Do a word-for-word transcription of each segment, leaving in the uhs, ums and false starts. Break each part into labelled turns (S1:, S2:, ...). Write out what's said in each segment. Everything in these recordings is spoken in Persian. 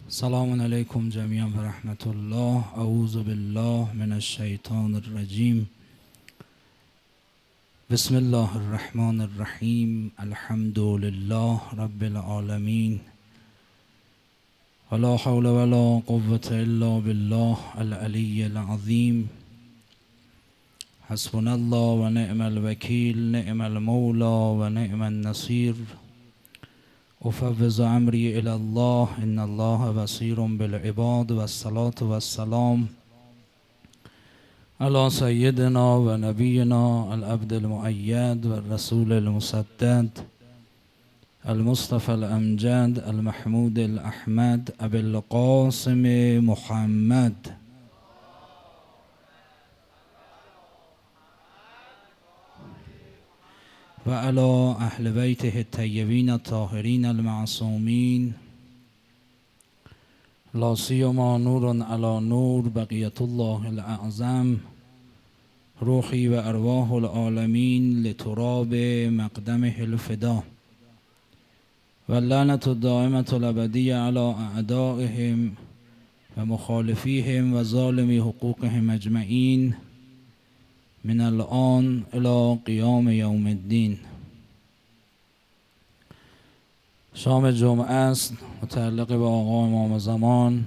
S1: سلام علیکم جمیعا و رحمت الله. اعوذ بالله من الشیطان الرجیم. بسم الله الرحمن الرحیم. الحمد لله رب العالمین ولا حول ولا قوة الا بالله العلی العظیم. حسبنا الله و نعم الوکیل، نعم المولى و نعم النصیر. افوض امری الی الله ان الله بصیر بالعباد و الصلاة و السلام علی سیدنا و نبینا العبد المؤید و الرسول المسدد المصطفى الامجد المحمود الاحمد ابی القاسم محمد و علی اهل بیته الطیبین الطاهرین المعصومین، لا سیما نور علی نور بقیت الله الاعظم، روحی و ارواح العالمین لتراب مقدمه الفدا، واللعنة الدائمة الابدیة علی اعدائهم و مخالفیهم و ظالمی حقوقهم اجمعین من الان الى قیام یوم الدین. شام جمعه است، متعلق به آقا امام زمان.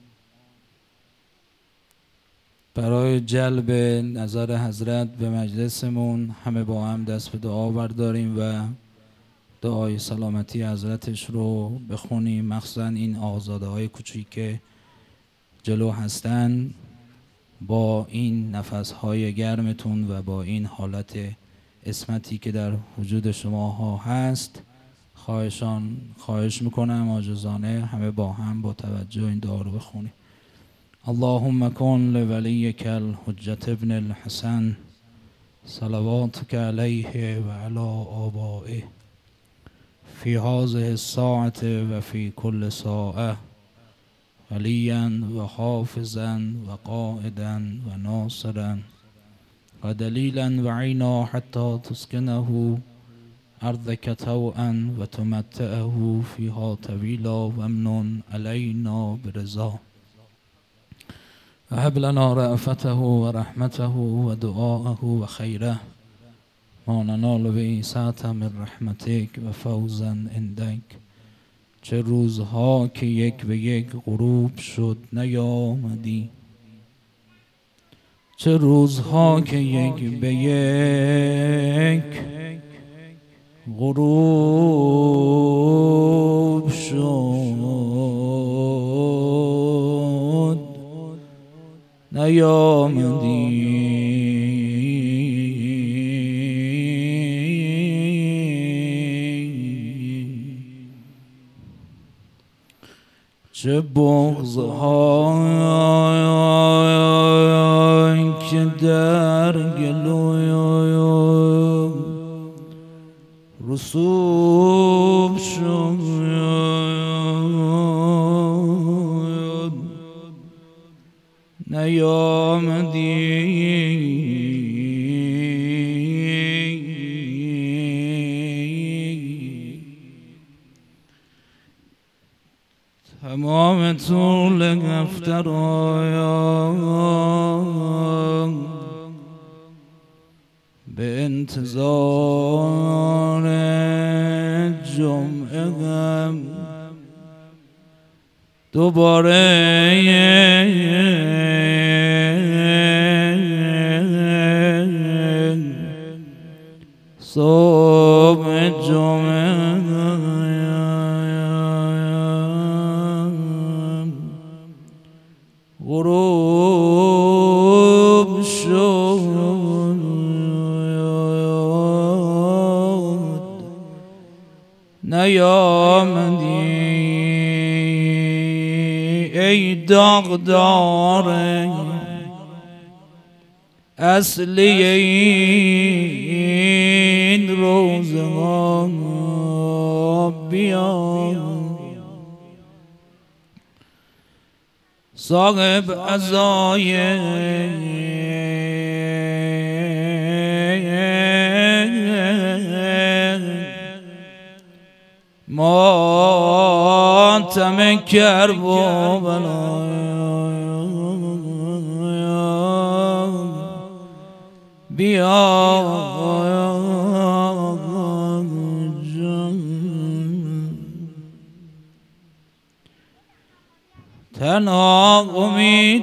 S1: برای جلب نظر حضرت به مجلسمون همه با هم دست به دعا برداریم و دعای سلامتی حضرتش رو بخونیم، مخصوصا این آزاده های کوچیک که جلو هستن. با این نفسهای گرمتون و با این حالت عصمتی که در وجود شماها هست، خواهشان خواهش میکنم عاجزانه همه با هم با توجه این دعا رو بخونیم. اللهم کن لولیک الحجة ابن الحسن صلواتک علیه و علی آبائه فی هذه الساعة و فی کل ساعة ولیا و حافظا و قائدا و ناصرا و دلیلا و عینا حتی تسکنه ارضک طوعا و تمتعه فیها طویلا و امن علینا برضا و هب لنا رأفته و رحمته و دعاءه و خیره ما ننال به سعة من رحمتک و فوزا عندک. چه روزها که یک به یک غروب شد نیامدی، چه روزها که یک به یک غروب شد نیامدی. چه بغض‌هایی که در گلویم رسوب شد نیامدی. تمام طول هفته را به انتظار جمعه هم دوباره صبح جمعه غروب شد نیامدی. ای داغدار اصلی این روزها بیا، صاحب عزای ماتم ماتم کرب و بلا بیا تنها امید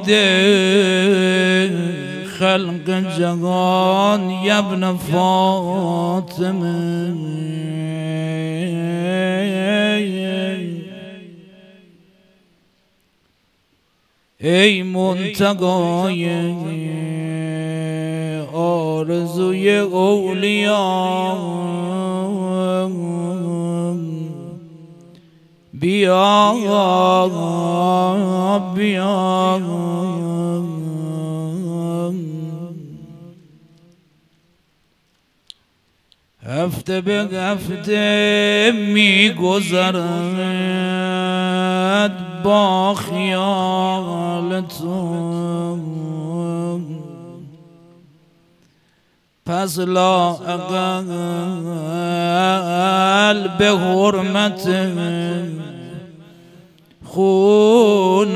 S1: خلق جهان یا ابن فاطمه ای منتقای آرزوی اولیا بیا بیا هفته به هفته می گذرد با خیال تو پس لااقل به حرمت خون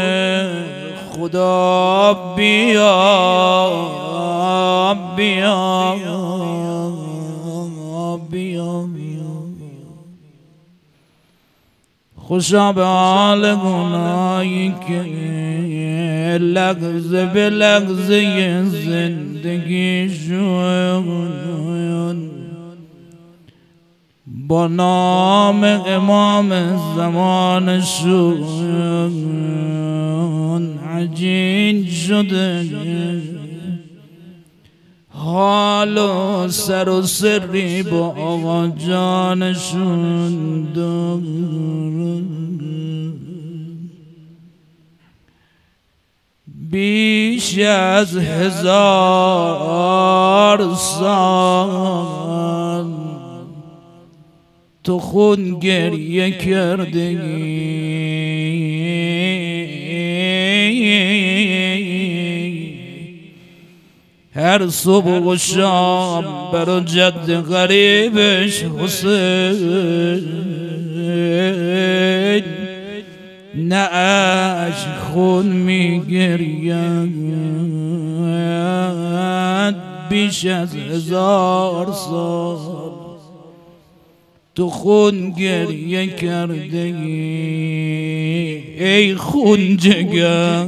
S1: خدا بیا بیا بیا خوشا به حال گناهی که لحظه به لحظه زندگی شد با نام امام زمان شد عجین شده حال و سر و سری با آقا جانشون بیش از هزار سال تو خون گریه کردی هر صبح و شام برا جد غریبش حسین نه عشق خون می گرید بیش از هزار سال تو خون گریه کرده ای خون جگر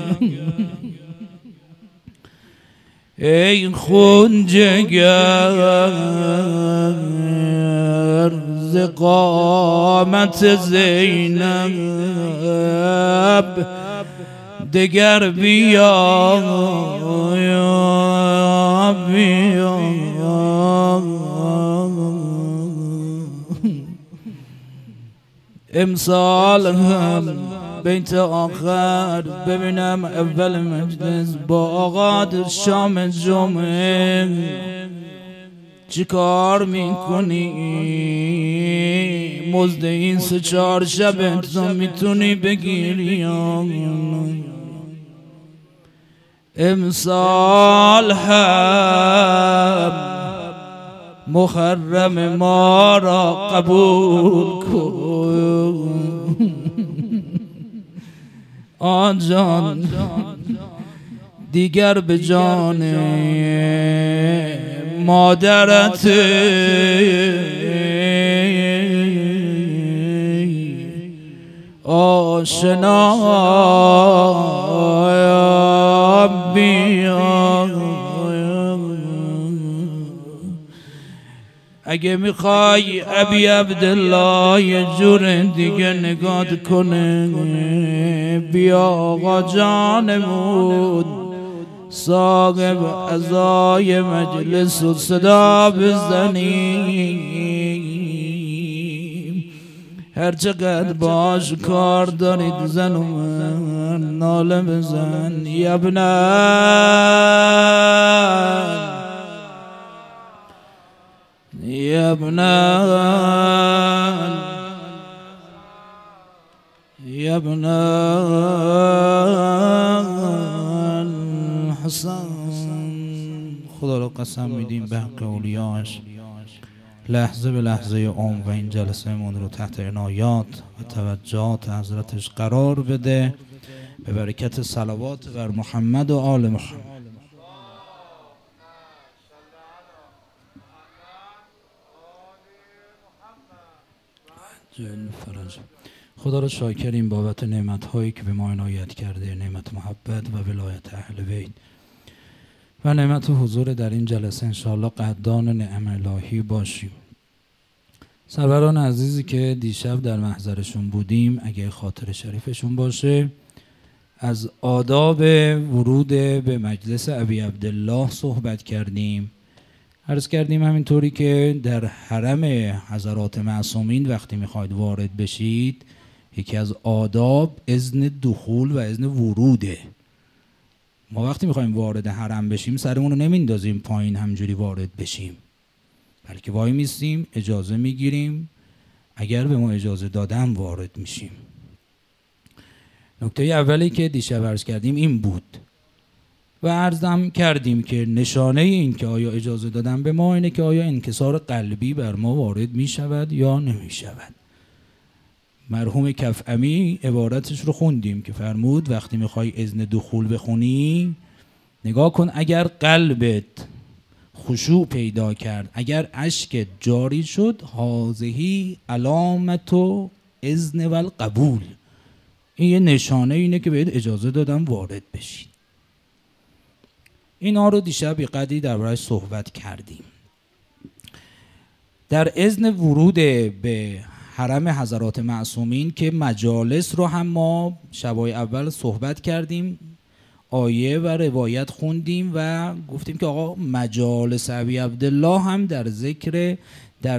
S1: ای خون جگر ز قامت زینب دگر بیا بیا امسال هم بیت آخر ببینم اول مجلس با آقا شام جمعه چی کار میکنی مزد این سه چهار شب تو میتونی بگیری امسال هم محرم ما را قبول کن آن جان دیگر به جان مادرت آشنا بیا اگه میخوای ابی عبدالله یه جور دیگه نگاه کنه بیا آقا جانمون صاحب عزای مجلس و صدا بزنیم هر چقدر باش کار دارید زن و من ناله بزن یبنان یبنان یبنان حسن خدا رو قسم میدیم به حق اولیاش لحظه به لحظه عمر و این جلسه من رو تحت عنایات و توجهات حضرتش قرار بده، به برکت صلوات بر محمد و آل محمد. فرج. خدا را شاکریم بابت نعمت هایی که به ما عنایت کرده، نعمت محبت و ولایت اهل بیت و نعمت حضور در این جلسه. انشاءالله قدردان نعم الهی باشیم. سروران عزیزی که دیشب در محضرشون بودیم، اگه خاطر شریفشون باشه، از آداب ورود به مجلس ابی عبدالله صحبت کردیم. عرض کردیم همینطوری که در حرم حضرات معصومین وقتی میخواید وارد بشید، یکی از آداب اذن دخول و اذن وروده. ما وقتی میخوایم وارد حرم بشیم سرمون رو نمیندازیم پایین همجوری وارد بشیم، بلکه وای میستیم، اجازه میگیریم، اگر به ما اجازه دادن وارد میشیم. نکته اولی که دیشب عرض کردیم این بود و عرضم کردیم که نشانه این که آیا اجازه دادن به ما اینه که آیا انکسار قلبی بر ما وارد میشود یا نمیشود. مرحوم کفعمی عبارتش رو خوندیم که فرمود وقتی میخوای اذن دخول بخونی نگاه کن، اگر قلبت خشوع پیدا کرد، اگر اشک جاری شد، هذهی علامت و اذن و القبول، این یه نشانه اینه که بهت اجازه دادم وارد بشید. اینا رو دیشب یه قدری درباره‌اش صحبت کردیم. در اذن ورود به حرم حضرات معصومین که مجالس رو هم ما شبای اول صحبت کردیم، آیه و روایت خوندیم و گفتیم که آقا مجالس ابی عبدالله هم در ذکر در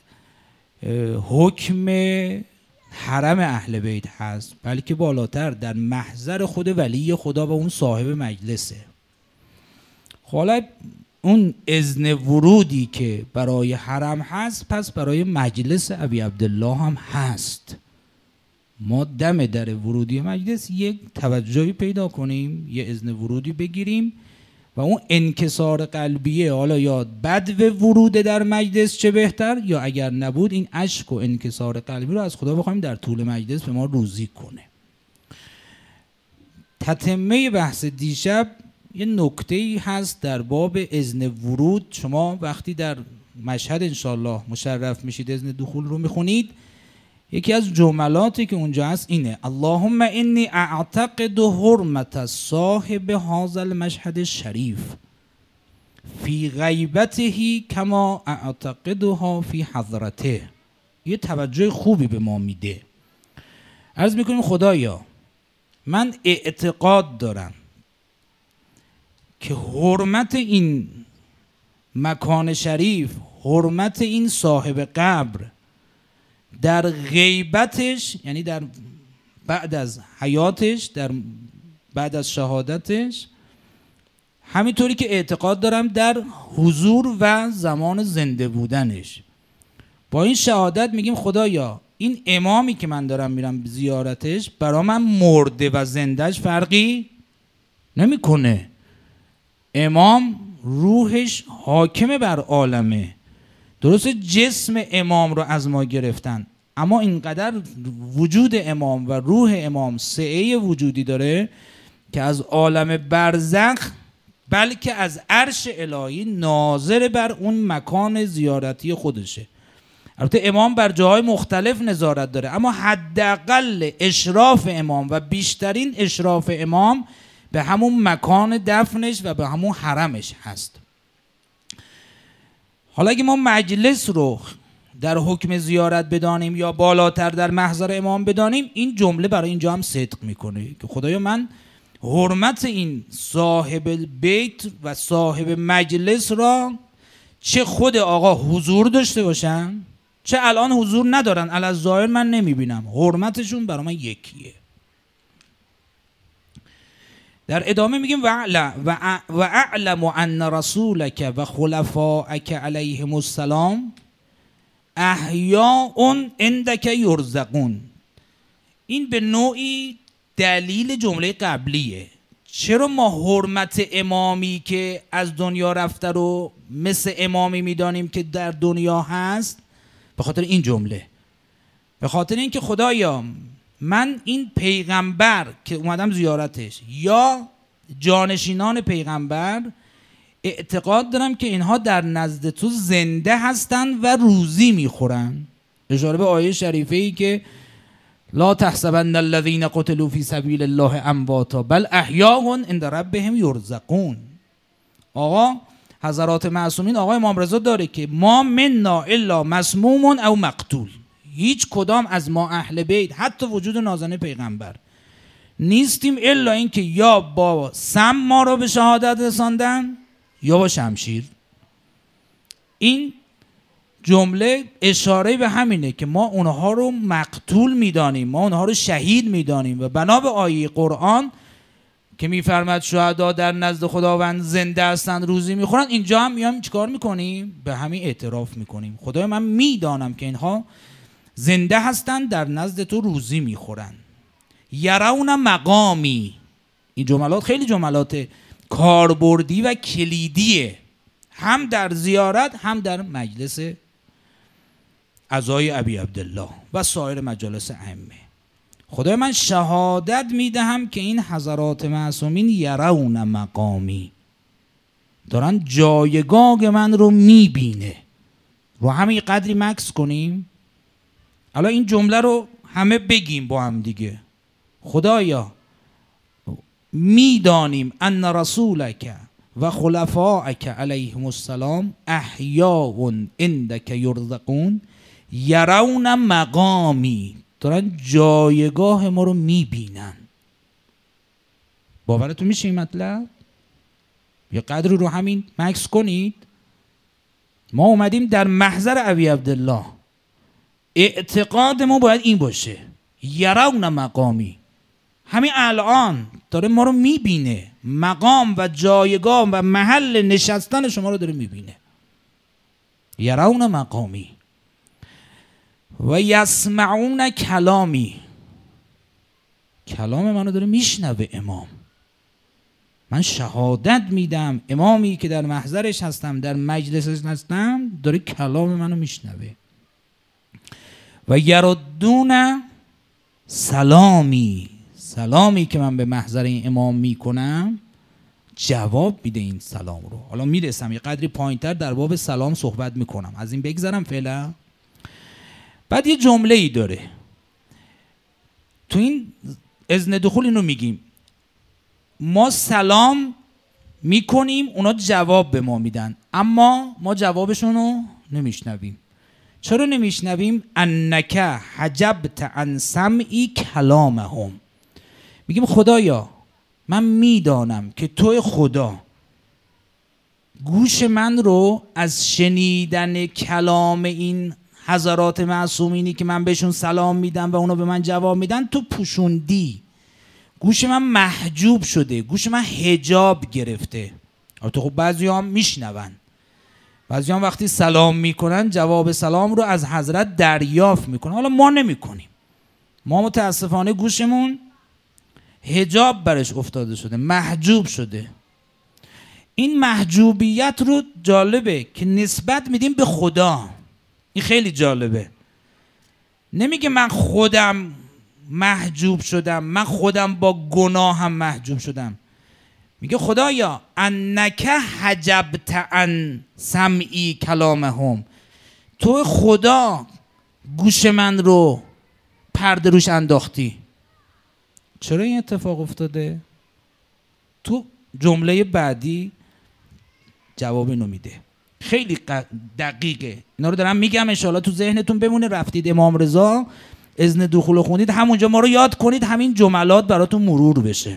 S1: حکم حرم اهل بیت هست، بلکه بالاتر در محضر خود ولی خدا و اون صاحب مجلسه. حالا اون اذن ورودی که برای حرم هست، پس برای مجلس ابی عبدالله هم هست. ما دم در ورودی مجلس یک توجهی پیدا کنیم، یه اذن ورودی بگیریم و اون انکسار قلبیه، حالا یا بد و ورود در مجلس چه بهتر، یا اگر نبود این اشک و انکسار قلبی رو از خدا بخوایم در طول مجلس به ما روزی کنه. تتمه بحث دیشب یه نکته‌ای هست در باب اذن ورود. شما وقتی در مشهد انشالله مشرف میشید اذن دخول رو میخونید، یکی از جملاتی که اونجا هست اینه: اللهم انی اعتقد حرمت صاحب هذا المشهد الشریف فی غیبته کما اعتقدها فی حضرته. یه توجه خوبی به ما میده. عرض میکنیم خدایا من اعتقاد دارم که حرمت این مکان شریف، حرمت این صاحب قبر در غیبتش، یعنی در بعد از حیاتش، در بعد از شهادتش، همینطوری که اعتقاد دارم در حضور و زمان زنده بودنش. با این شهادت میگیم خدایا این امامی که من دارم میرم زیارتش برا من مرده و زندهش فرقی نمیکنه. امام روحش حاکم بر عالمه. درست جسم امام رو از ما گرفتن، اما اینقدر وجود امام و روح امام سعه وجودی داره که از عالم برزخ بلکه از عرش الهی ناظر بر اون مکان زیارتی خودشه. البته امام بر جاهای مختلف نظارت داره، اما حداقل اشراف امام و بیشترین اشراف امام به همون مکان دفنش و به همون حرمش هست. حالا اگه ما مجلس رو در حکم زیارت بدانیم یا بالاتر در محضر امام بدانیم، این جمله برای اینجا هم صدق میکنه که خدایا من حرمت این صاحب بیت و صاحب مجلس را، چه خود آقا حضور داشته باشن چه الان حضور ندارن، الظاهر من نمیبینم، حرمتشون برای من یکیه. در ادامه میگیم و اعلم ان رسولک و خلفائک علیهم السلام احیاء عندک یرزقون. این به نوعی دلیل جمله قبلیه. چرا ما حرمت امامی که از دنیا رفته رو مثل امامی میدانیم که در دنیا هست؟ به خاطر این جمله، به خاطر اینکه خدایا من این پیغمبر که اومدم زیارتش یا جانشینان پیغمبر اعتقاد دارم که اینها در نزد تو زنده هستن و روزی میخورن. اشاره به آیه شریفه ای که لا تحسبن الذين قتلوا في سبيل الله امواتا بل احیاء عند ربهم یرزقون. آقا حضرات معصومین، آقای امام رضا داره که ما منا الا مسموم او مقتول، هیچ کدام از ما اهل بیت حتی وجود نازنین پیغمبر نیستیم الا اینکه یا با سم ما رو به شهادت رساندن یا با شمشیر. این جمله اشاره به همینه که ما اونها رو مقتول میدانیم، ما اونها رو شهید میدانیم و بنا به آیه قرآن که میفرماد شهدا در نزد خداوند زنده هستند روزی میخورن، اینجا هم میام چیکار میکنیم؟ به همین اعتراف میکنیم خدای من میدانم که اینها زنده هستند در نزد تو روزی میخورن. یرون مقامی، این جملات خیلی جملات کاربردی و کلیدیه، هم در زیارت هم در مجلس عزای ابی عبدالله و سایر مجالس ائمه. خدای من شهادت میدهم که این حضرات معصومین یرون مقامی، دارن جایگاه من رو میبینه. رو همین قدری مکس کنیم. الان این جمله رو همه بگیم با هم دیگه. خدایا میدانیم ان رسولک و خلفائک علیهم السلام احیاء عندک یرزقون یرون مقامی، دارن جایگاه ما رو میبینن. باورتون میشه این مطلب؟ یه قدر رو همین مکس کنید. ما اومدیم در محضر ابی عبدالله، اعتقاد ما باید این باشه، یرون مقامی، همین الان داره ما رو میبینه، مقام و جایگاه و محل نشستن شما رو داره میبینه. یرون مقامی و یسمعون کلامی، کلام منو داره میشنوه امام. من شهادت میدم امامی که در محضرش هستم، در مجلسش هستم، داره کلام منو میشنوه. و یردون سلامی، سلامی که من به محضر این امام میکنم جواب میده این سلام رو. حالا میرسم یه قدری پایینتر در باب سلام صحبت میکنم، از این بگذرم فعلا. بعد یه جمله ای داره تو این اذن دخول، اینو میگیم ما سلام میکنیم، اونا جواب به ما میدن، اما ما جوابشون رو نمیشنویم. چرا نمیشنویم؟ انک حجبت عن سمعی کلامهم. میگیم خدایا من میدانم که توی خدا گوش من رو از شنیدن کلام این حضرات معصومینی که من بهشون سلام میدم و اونا به من جواب میدن تو پوشوندی. گوش من محجوب شده، گوش من حجاب گرفته. البته خب بعضی هم میشنون، بعضی هم وقتی سلام میکنن جواب سلام رو از حضرت دریافت میکنن. حالا ما نمیکنیم، ما متاسفانه گوشمون حجاب برش افتاده شده، محجوب شده. این محجوبیت رو جالبه که نسبت میدیم به خدا. این خیلی جالبه. نمیگه من خودم محجوب شدم، من خودم با گناهم محجوب شدم. میگه خدایا انک حجبت عن سمعی کلامهم، تو خدا گوش من رو پرده روش انداختی. چرا این اتفاق افتاده؟ تو جمله بعدی جواب اینو میده، خیلی دقیقه. اینا رو دارم میگم انشاءالله تو ذهنتون بمونه. رفتید امام رضا اذن دخول خوندید، همونجا ما رو یاد کنید، همین جملات براتون مرور بشه.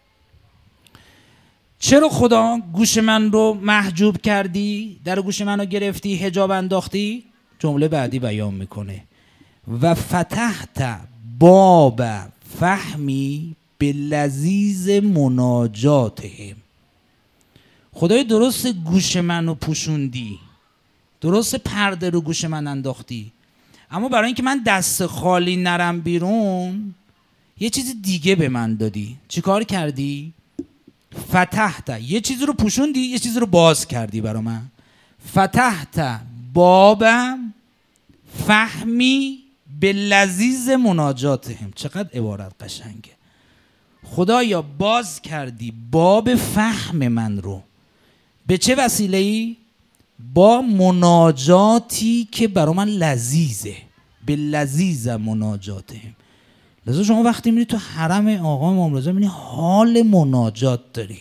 S1: چرا خدا گوش من رو محجوب کردی، در گوش من رو گرفتی، حجاب انداختی؟ جمله بعدی بیان میکنه و فتحت باب فهمی به لذیذ مناجاتهم. خدای درست گوش من رو پوشوندی، درست پرده رو گوش من انداختی، اما برای اینکه من دست خالی نرم بیرون یه چیز دیگه به من دادی. چی کار کردی؟ فتحت، یه چیزی رو پوشوندی، یه چیزی رو باز کردی برا من. فتحت بابم فهمی به لذیذ مناجاتهم. چقدر عبارت قشنگه. خدایا باز کردی باب فهم من رو. به چه وسیله‌ای؟ با مناجاتی که برا من لذیذه. به لذیذ مناجاتهم. لذا شما وقتی میری تو حرم آقا امام رضا میبینی حال مناجات داری،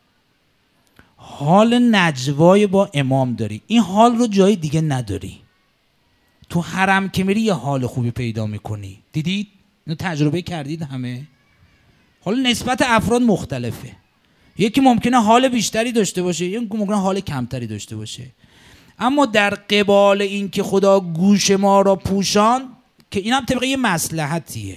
S1: حال نجوای با امام داری. این حال رو جای دیگه نداری. تو حرم که میری یه حال خوبی پیدا میکنی. دیدید؟ اینو تجربه کردید همه؟ حالا نسبت افراد مختلفه. یکی ممکنه حال بیشتری داشته باشه، یکی ممکنه حال کمتری داشته باشه. اما در قبال این که خدا گوش ما را پوشان، که این هم طبقه یه مصلحتیه،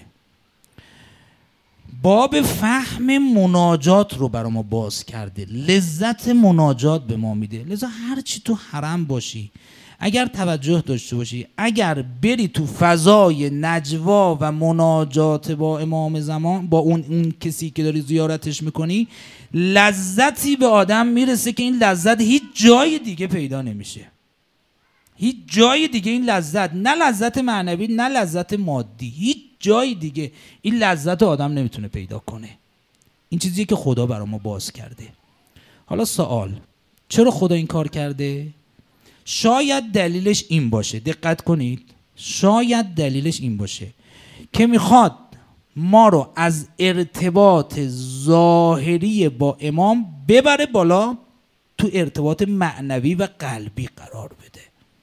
S1: باب فهم مناجات رو برای ما باز کرده، لذت مناجات به ما میده. لذا هر چی تو حرم باشی، اگر توجه داشته باشی، اگر بری تو فضای نجوا و مناجات با امام زمان، با اون اون کسی که داری زیارتش میکنی، لذتی به آدم میرسه که این لذت هیچ جای دیگه پیدا نمیشه. هیچ جای دیگه این لذت، نه لذت معنوی نه لذت مادی، هیچ جای دیگه این لذت آدم نمیتونه پیدا کنه. این چیزیه که خدا برای ما باز کرده. حالا سوال، چرا خدا این کار کرده؟ شاید دلیلش این باشه، دقت کنید، شاید دلیلش این باشه که میخواد ما رو از ارتباط ظاهری با امام ببره بالا، تو ارتباط معنوی و قلبی قرار بده.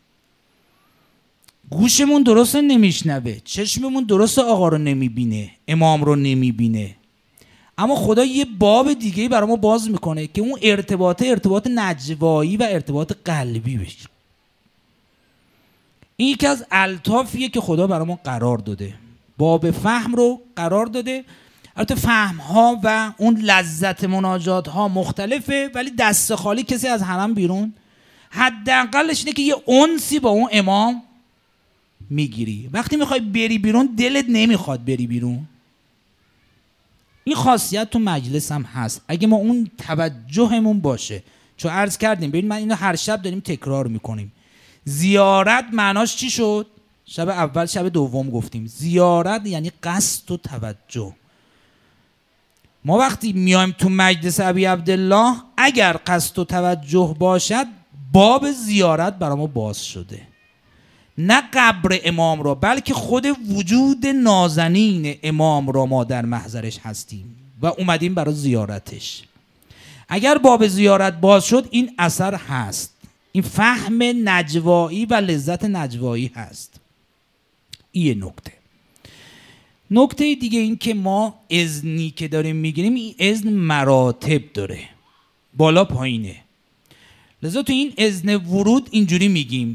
S1: گوشمون درست نمیشنوه، چشممون درست آقا رو نمیبینه، امام رو نمیبینه، اما خدا یه باب دیگه‌ای برای ما باز میکنه که اون ارتباط ارتباط نجوایی و ارتباط قلبی بشه. این یکی از الطافیه که خدا برای ما قرار داده، باب فهم رو قرار داده. البته فهم ها و اون لذت مناجات ها مختلفه، ولی دست خالی کسی از حرم بیرون حداقلش اینه که یه انسی با اون امام میگیری. وقتی میخوای بری بیرون دلت نمیخواد بری بیرون. این خاصیت تو مجلس هم هست اگه ما اون توجهمون باشه. چون عرض کردیم، ببین من اینو هر شب داریم تکرار میکنیم. زیارت معناش چی شد؟ شب اول شب دوم گفتیم زیارت یعنی قصد و توجه. ما وقتی میایم تو مجلس ابی عبدالله، اگر قصد و توجه باشد، باب زیارت برای ما باز شده. نه قبر امام را، بلکه خود وجود نازنین امام را ما در محضرش هستیم و اومدیم برای زیارتش. اگر باب زیارت باز شد، این اثر هست، این فهم نجوایی و لذت نجوایی هست. این نکته. نکته دیگه این که ما اذنی که داریم میگیریم، این اذن مراتب داره، بالا پایینه. لذا تو این اذن ورود اینجوری میگیم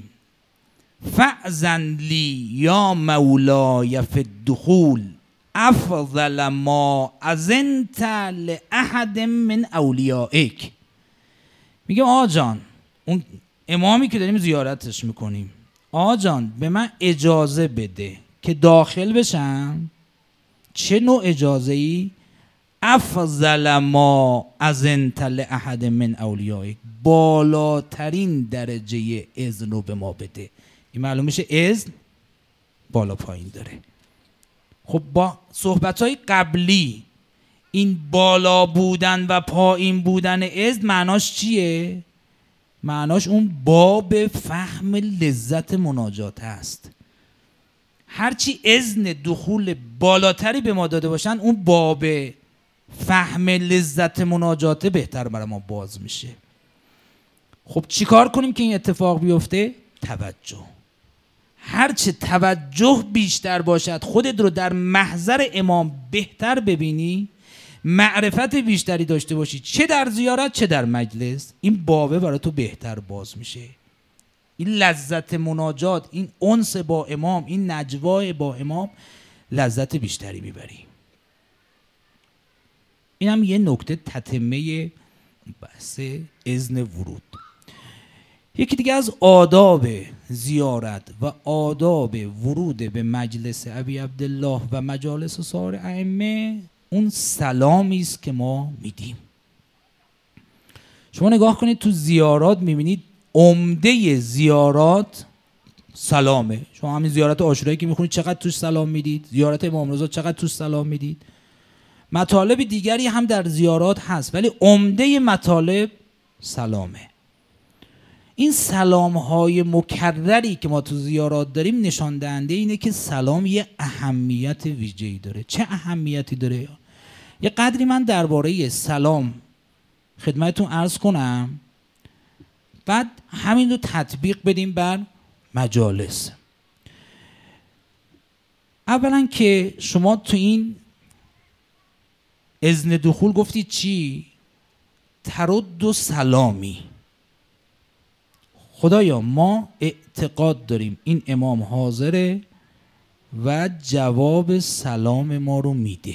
S1: فأذن لی یا مولای فی الدخول افضل ما اذنت لأحد من اولیائک. میگه آقا جان، اون امامی که داریم زیارتش میکنیم، آقا جان به من اجازه بده که داخل بشم. چه نوع اجازه ای؟ افضل ما اذنت لأحد من اولیائک، بالاترین درجه اذن رو به ما بده. این معلوم میشه اذن بالا پایین داره. خب با صحبت‌های قبلی این بالا بودن و پایین بودن اذن معناش چیه؟ معناش اون باب فهم لذت مناجات هست. هرچی اذن دخول بالاتری به ما داده باشن، اون باب فهم لذت مناجات بهتر برای ما باز میشه. خب چی کار کنیم که این اتفاق بیفته؟ توجه. هرچه توجه بیشتر باشد، خودت رو در محضر امام بهتر ببینی، معرفت بیشتری داشته باشی، چه در زیارت چه در مجلس، این بابه برای تو بهتر باز میشه. این لذت مناجات، این انس با امام، این نجوا با امام، لذت بیشتری میبری. این هم یه نکته تتمه بحث اذن ورود. یکی دیگه از آداب زیارت و آداب ورود به مجلس ابی عبدالله و مجالس سایر ائمه، اون سلامی است که ما میدیم. شما نگاه کنید تو زیارات میبینید عمده زیارات سلامه. شما همین زیارت عاشورایی که میخونید چقدر توش سلام میدید، زیارت امام رضا چقدر توش سلام میدید. مطالب دیگری هم در زیارات هست ولی عمده مطالب سلامه. این سلام های مکرری که ما تو زیارات داریم نشان دهنده اینه که سلام یه اهمیت ویژه‌ای داره. چه اهمیتی داره؟ یه قدری من درباره سلام خدمتتون عرض کنم، بعد همین رو تطبیق بدیم بر مجالس. اولا که شما تو این اذن دخول گفتید چی؟ ترد و سلامی. خدایا ما اعتقاد داریم این امام حاضره و جواب سلام ما رو میده.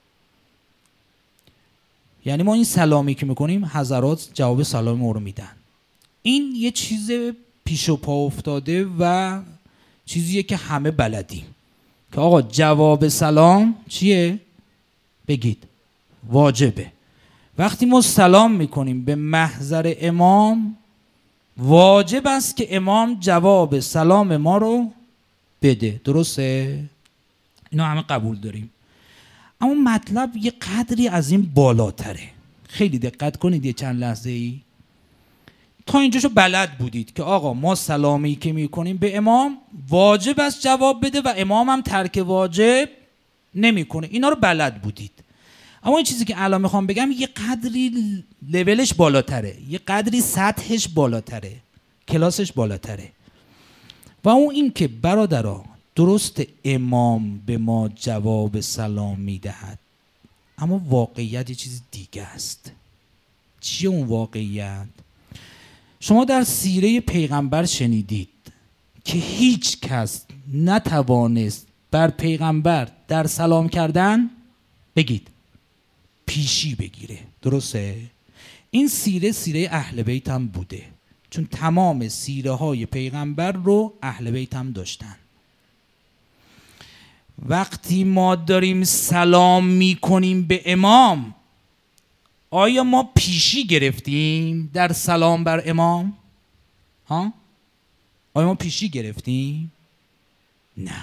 S1: یعنی ما این سلامی که میکنیم حضرات جواب سلام ما رو میدن. این یه چیز پیش و پا افتاده و چیزیه که همه بلدیم که آقا جواب سلام چیه؟ بگید واجبه. وقتی ما سلام میکنیم به محضر امام واجب است که امام جواب سلام ما رو بده. درسته؟ اینا همه قبول داریم. اما مطلب یه قدری از این بالاتره. خیلی دقت کنید یه چند لحظه ای. تا اینجاشو بلد بودید که آقا ما سلامی که میکنیم به امام واجب است جواب بده و امام هم ترک واجب نمیکنه. اینا رو بلد بودید. اما این چیزی که الان میخوام بگم یه قدری لولش بالاتره، یه قدری سطحش بالاتره، کلاسش بالاتره. و اون این که برادرها درست امام به ما جواب سلام میدهد، اما واقعیت یه چیز دیگه است. چیه اون واقعیت؟ شما در سیره پیغمبر شنیدید که هیچ کس نتوانست بر پیغمبر در سلام کردن بگید پیشی بگیره. درسته؟ این سیره سیره اهل بیت هم بوده، چون تمام سیره های پیغمبر رو اهل بیت هم داشتن. وقتی ما داریم سلام میکنیم به امام، آیا ما پیشی گرفتیم در سلام بر امام؟ ها؟ آیا ما پیشی گرفتیم؟ نه.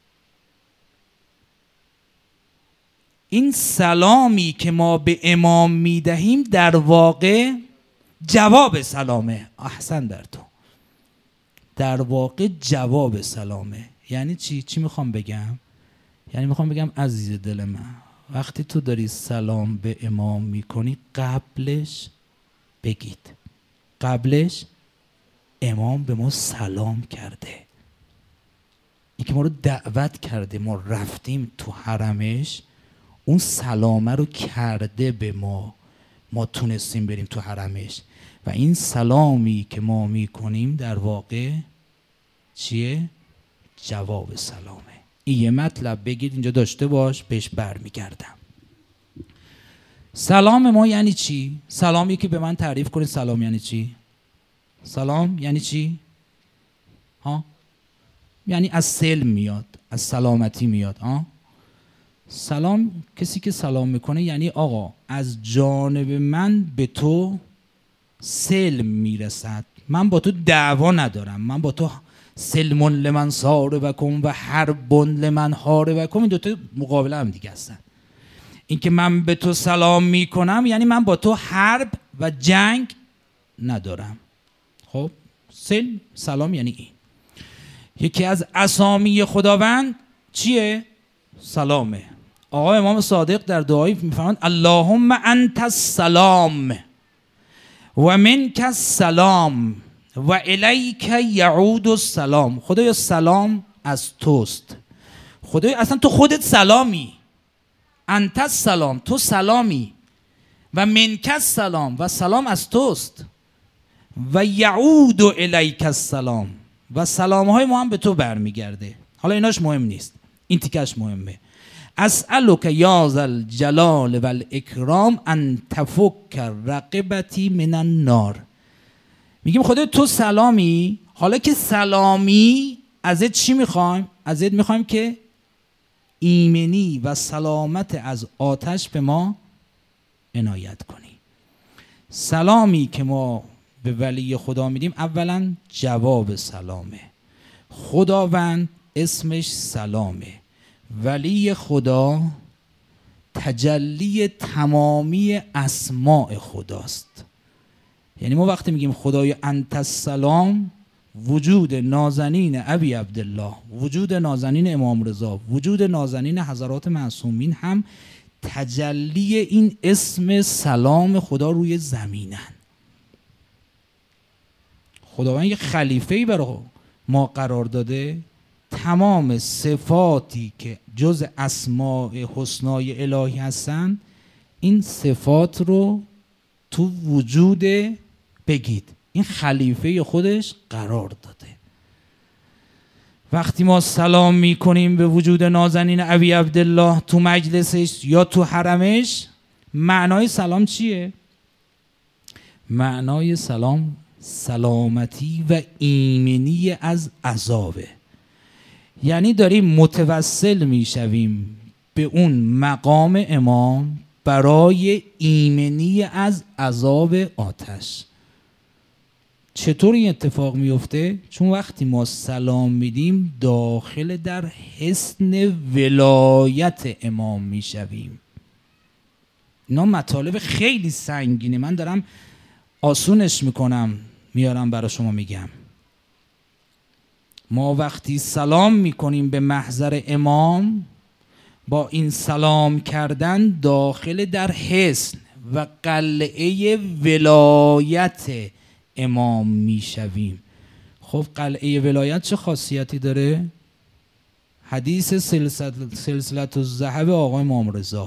S1: این سلامی که ما به امام میدهیم در واقع جواب سلامه. احسن در تو. در واقع جواب سلامه. یعنی چی؟ چی میخوام بگم؟ یعنی میخوام بگم عزیز دل من، وقتی تو داری سلام به امام میکنی قبلش بگید قبلش امام به ما سلام کرده، این که ما رو دعوت کرده، ما رفتیم تو حرمش، اون سلامه رو کرده به ما، ما تونستیم بریم تو حرمش. و این سلامی که ما میکنیم در واقع چیه؟ جواب سلامه. این یه مطلب بگید اینجا داشته باش، بهش برمیگردم. سلام ما یعنی چی؟ سلامی که به من تعریف کنید سلام یعنی چی؟ سلام یعنی چی؟ ها؟ یعنی از سلم میاد، از سلامتی میاد. ها؟ سلام، کسی که سلام میکنه یعنی آقا از جانب من به تو سلم میرسد، من با تو دعوا ندارم، من با تو سلم لمن ساره و کن و حرب لمن حاره و کن. این دوتا مقابل هم دیگه هستن. این که من به تو سلام میکنم یعنی من با تو حرب و جنگ ندارم. خب سلم سلام یعنی این. یکی از اسامی خداوند چیه؟ سلامه. آقا امام صادق در دعایی میفرمایند اللهم انت السلام و منک السلام و الیک یعود السلام. خدایا سلام از توست. خدایا اصلا تو خودت سلامی. انت السلام، تو سلامی. و منک السلام، و سلام از توست. و یعود الیک السلام، و سلام های ما هم به تو برمیگرده. حالا ایناش مهم نیست، این تیکش مهمه. اسألک یا ذا الجلال و الاکرام ان تفک رقبتی من النار. میگیم خدای تو سلامی، حالا که سلامی ازت چی میخوایم؟ ازت میخوایم که ایمنی و سلامت از آتش به ما عنایت کنی. سلامی که ما به ولی خدا میدیم اولا جواب سلامه. خداوند اسمش سلامه. ولی خدا تجلی تمامی اسماء خداست. یعنی ما وقتی میگیم خدای انت السلام، وجود نازنین ابی عبدالله، وجود نازنین امام رضا، وجود نازنین حضرات معصومین هم تجلی این اسم سلام خدا روی زمینن. خداوند یک خلیفه‌ای برای ما قرار داده، تمام صفاتی که جز اسماء حسنای الهی هستن این صفات رو تو وجود بگید این خلیفه خودش قرار داده. وقتی ما سلام میکنیم به وجود نازنین ابی عبدالله تو مجلسش یا تو حرمش، معنای سلام چیه؟ معنای سلام سلامتی و ایمنی از عذابه. یعنی داریم متوسل میشویم به اون مقام امام برای ایمنی از عذاب آتش. چطور این اتفاق میفته؟ چون وقتی ما سلام میدیم داخل در حصن ولایت امام میشویم. اینا مطالب خیلی سنگینه، من دارم آسونش میکنم میارم برای شما میگم. ما وقتی سلام میکنیم به محضر امام، با این سلام کردن داخل در حصن و قلعه ولایت امام میشویم. خب قلعه ولایت چه خاصیتی داره؟ حدیث سلسلت الذهب آقای امام رضا،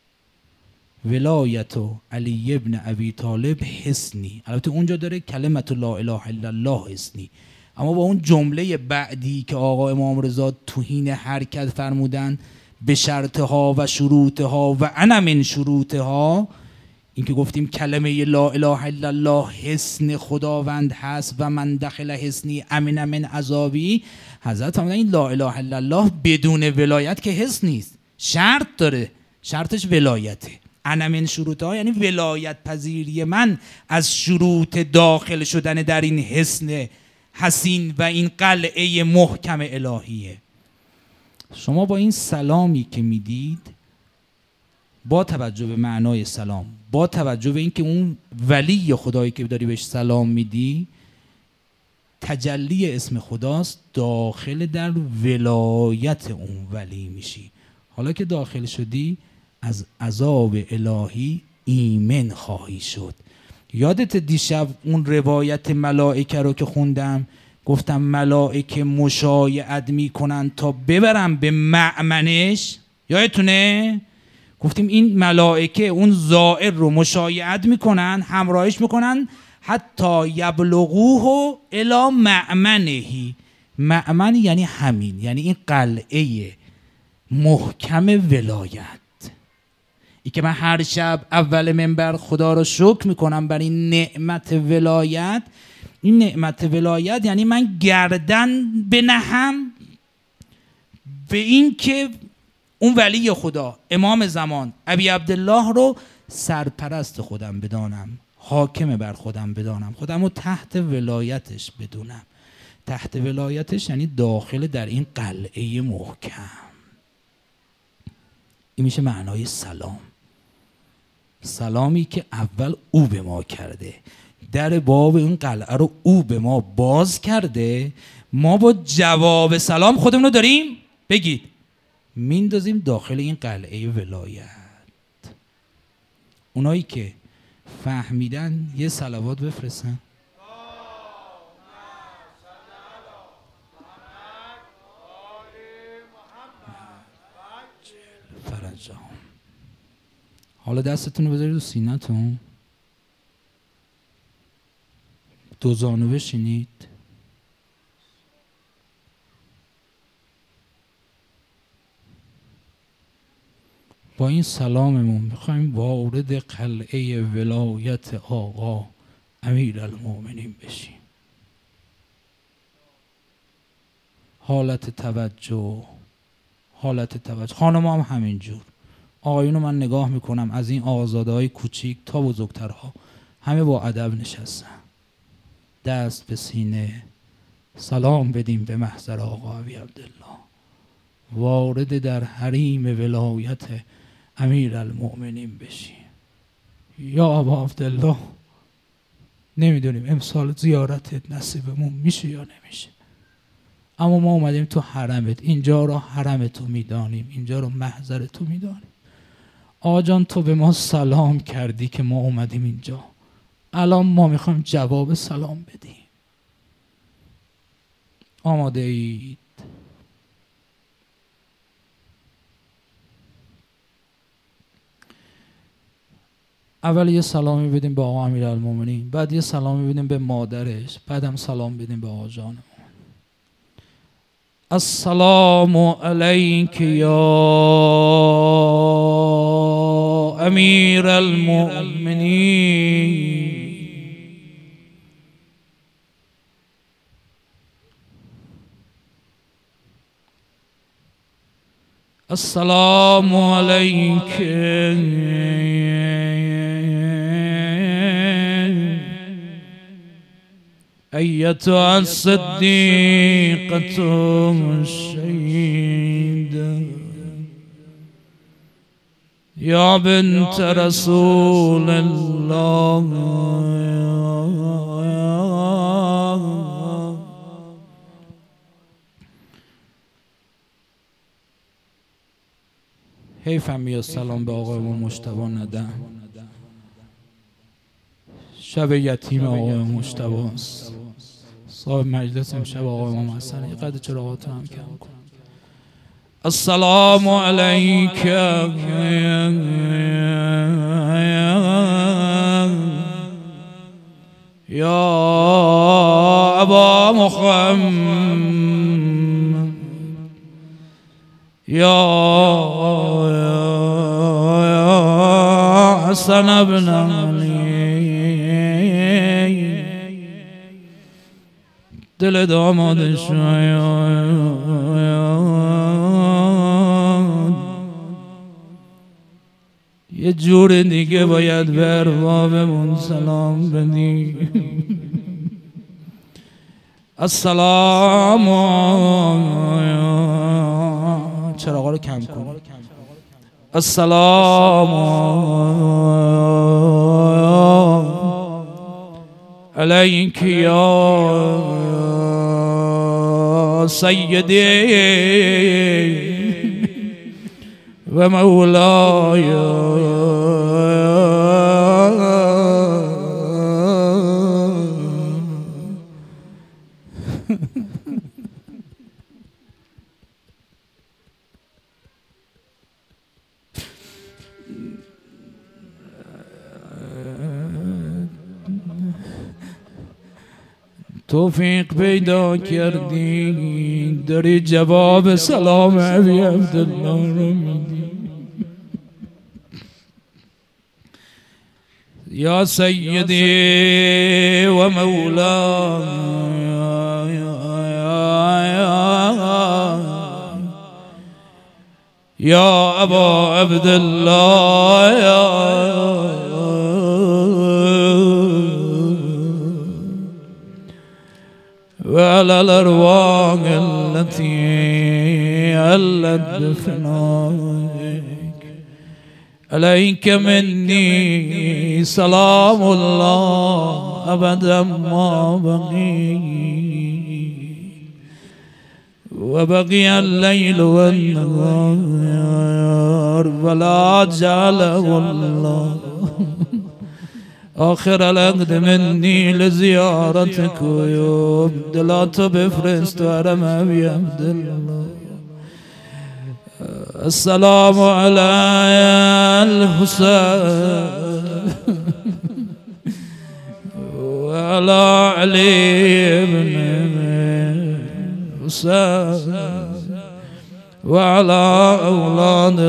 S1: ولایت علی ابن ابی طالب حصنی. البته اونجا داره کلمت لا اله الا الله حصنی، اما با اون جمله بعدی که آقا امام رضا توهین حرکت فرمودن به شرطها و شروطها و انا من شروطها، این که گفتیم کلمه لا اله الا الله حصن خداوند هست و من دخل حصنی امن من عذابی. حضرت فرمودن این لا اله الا الله بدون ولایت که حصن نیست، شرط داره، شرطش ولایته. انا من شروطها یعنی ولایت پذیری من از شروط داخل شدن در این حصن حسین و این قلعه محکم الهیه. شما با این سلامی که میدید، با توجه به معنای سلام، با توجه به اینکه اون ولی خدایی که داری بهش سلام میدی تجلی اسم خداست، داخل در ولایت اون ولی میشی. حالا که داخل شدی از عذاب الهی ایمن خواهی شد. یادت دیشب اون روایت ملائکه رو که خوندم، گفتم ملائکه مشایعت میکنن تا ببرم به مأمنش، یادتونه؟ گفتیم این ملائکه اون زائر رو مشایعت میکنن، همراهش میکنن حتی یبلغوه الی مأمنهی. مأمن یعنی همین، یعنی این قلعه محکم ولایت. ای که من هر شب اول منبر خدا رو شکر میکنم بر این نعمت ولایت. این نعمت ولایت یعنی من گردن بنهم به این که اون ولی خدا امام زمان ابی عبدالله رو سرپرست خودم بدانم، حاکم بر خودم بدانم، خودم رو تحت ولایتش بدونم. تحت ولایتش یعنی داخل در این قلعه محکم. این میشه معنای سلام. سلامی که اول او به ما کرده، در باب این قلعه رو او به ما باز کرده، ما با جواب سلام خودمون رو داریم بگید میندازیم داخل این قلعه ولایت. اونایی که فهمیدن یه صلوات بفرستن. فرجام. حالا دستتون رو بذارید رو سینه‌تون، دو زانو بشینید. با این سلاممون میخوایم وارد قلعه ولایت آقا امیرالمومنین بشیم. حالت توجه، حالت توجه. خانم هم همینجور. آقایونو من نگاه میکنم از این آزاده های کوچیک تا بزرگترها همه با ادب نشستن. دست به سینه سلام بدیم به محضر آقا ابی عبدالله، وارد در حریم ولایت امیرالمؤمنین بشیم. یا ابا عبدالله نمیدونیم امسال زیارتت نصیبمون میشه یا نمیشه، اما ما اومدیم تو حرمت، اینجا رو حرم تو میدانیم، اینجا رو محضر تو میدانیم. آقا جان تو به ما سلام کردی که ما اومدیم اینجا، الان ما میخوایم جواب سلام بدیم. آماده اید؟ اول یه سلامی بدیم به آقا امیرالمومنین، بعد یه سلامی بدیم به مادرش، بعد هم سلام بدیم به آقا جانمون. السلام علیک یا امیرالمؤمنین. السلام علیک ایتها الصدیقة الشهیدة یا بنت رسول الله. حیفم یا سلام به آقایمون مجتبی ندم، شب یتیم آقای مجتبی است. صاحب مجلس امشب آقای امام حسن، یه قدر چراغاتون هم کم کن. السلام علیک یا ابا محمد یا حسن ابن علی. دل داماد شاید یه جور دیگه باید به اربابمون سلام بدیم. السلام، چراغا رو کم کن. السلام علیک یا سیدی و مولای. توفیق پیدا کردی داری جواب سلام ابی عبدالله رو میدی. یا سیدی و مولای یا ابا عبدالله وعلى الأرواح التي علت بفنائك عليك مني سلام الله أبدا ما بقي وبقي الليل والنهار ولا جعله الله آخر العقد مني لزيارتك ويوم دلات بفرست ورم ابي عبد الله. السلام على الحسين وعلى علي بن الحسين وعلى أولاد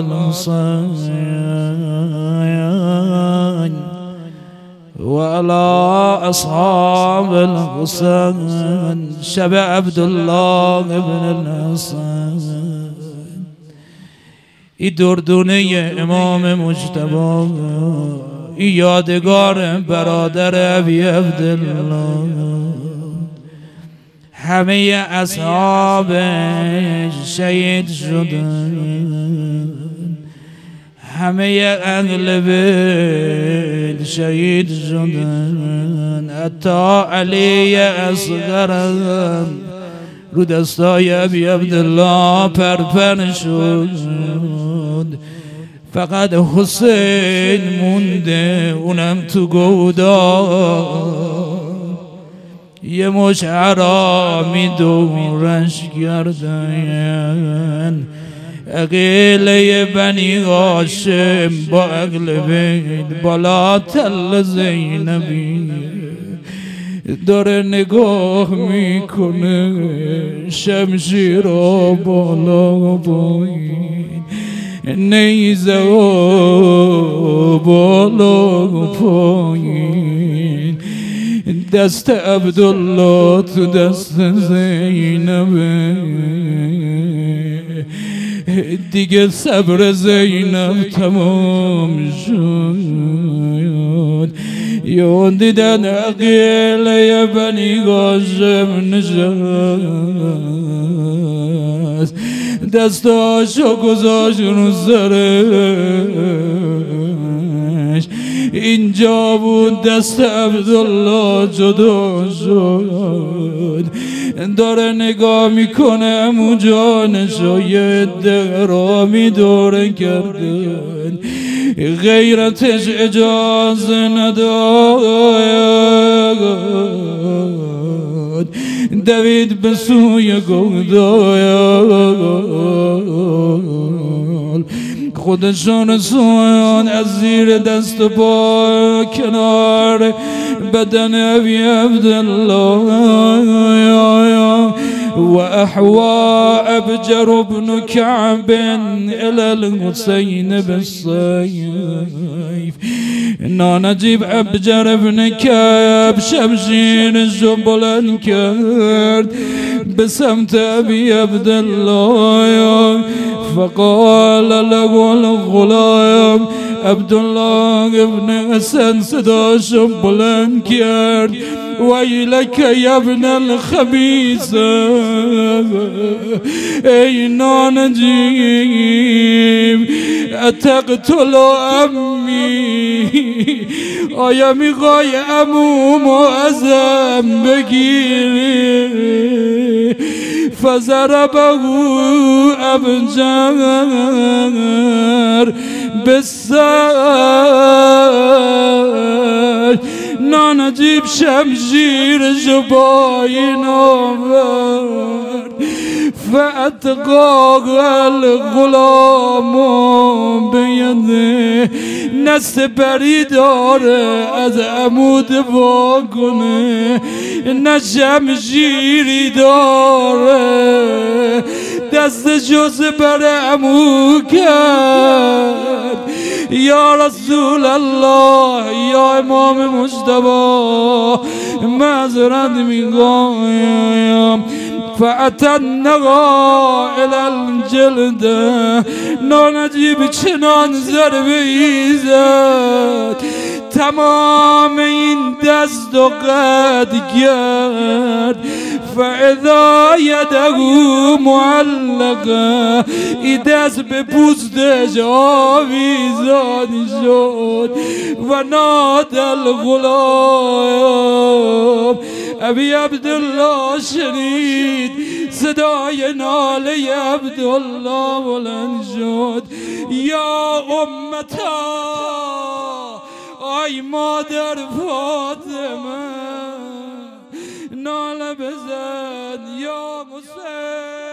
S1: الحسين وعلى أصحاب الحسين شب عبد الله بن الحسين. ای دردونه امام مجتبی، ای یادگار برادر ابی عبدالله. همه اصحابش شهید شدن، همه اهل بیت شهید شدن، حتی علی اصغر رو دستای ابی عبدالله پرپر شد. فقط حسین مونده، اونم تو گودا، یه مش حرامی دورش گردن. عقیله بنی هاشم با اهل بیت بالا تل زینبی داره نگاه میکنه، شمشیر رو بالا پایین، نیزه رو بالا پایین، دست عبدالله تو دست زینبه. دیگه صبر زینب تمام شد. یون دیدن عقیله بنی هاشم نشست، دستاشو گذاشت رو سرش، اینجا بود دست عبدالله جدا شد. داره نگاه میکنه امو جانشو، یه درامی دوره کردن، غیرتش اجازه نداد، دوید به سوی گودال، خودشون سویان از زیر دست و پا کنار بدن ابی عبدالله و احوا ابجر بن کعب الى الحسین بالسیف. نانجیب ابجر بن کعب شمشیرشو بلند کرد به سمت ابی عبدالله، فقال له الغلام عبدالله ابن حسن صداشو بلند کرد، ویلک یا ابن الخبیث، ای نانجیب اتقتل امی، آیا میخوای عمومو ازم بگیری؟ فضربه ابجر بالسر. نانجیب شمشیرشو پایین آورد، فاتقاه الغلام بیده، نست پری داره از عمود وا کنه، نه شمشیری داره، دستشو سپر عمو کرد. یا رسول الله، یا امام مجتبی، معذرت میخوایم. فأتنها الى الجلد، نانجیب چنان ضربه ای زد تمام این دست و قد کرد. فاذا یده معلقه، این دست به پوستش آویزان شد. و نادى الغلام، ابی عبدالله شنید صدای ناله عبدالله بلند شد، یا امتا، آی مادر فاطمه، ناله بزن یا حسین.